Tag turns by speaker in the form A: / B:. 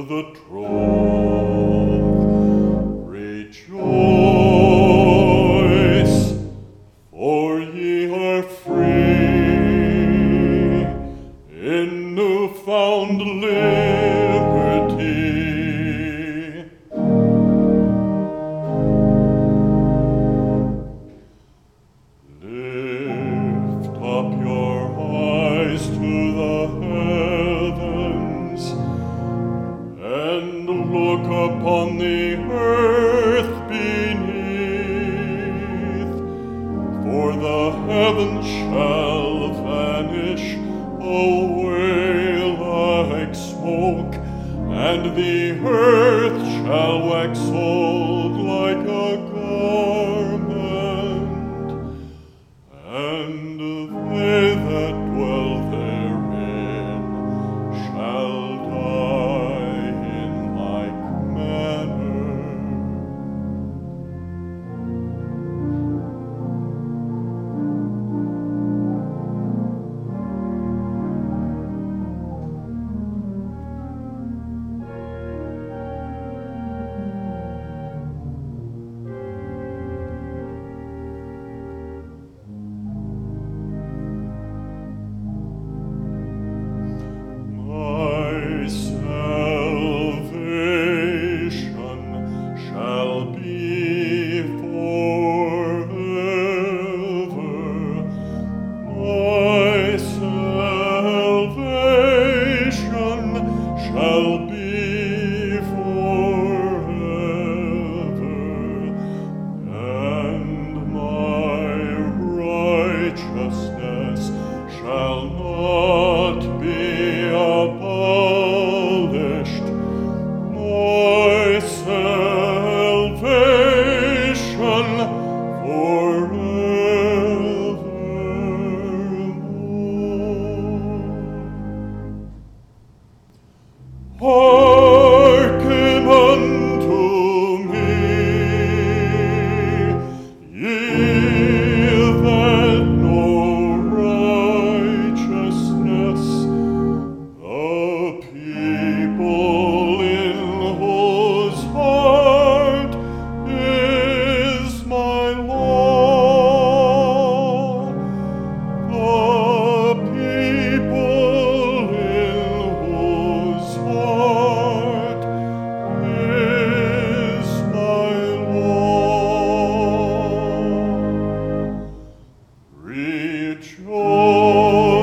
A: the throne. Rejoice, for ye are free in new-found liberty. Lift up your eyes to the heavens, and look upon the earth beneath, for the heavens shall vanish away like smoke, and the earth shall wax old like a garment, and they that dwell therein shall die in like manner. My salvation shall be forever. My salvation shall be forever, and my righteousness shall not be abolished. My salvation forevermore. Hearken unto me, ye that know righteousness, the people in whose heart is my law, the people in whose heart is my law. Rejoice.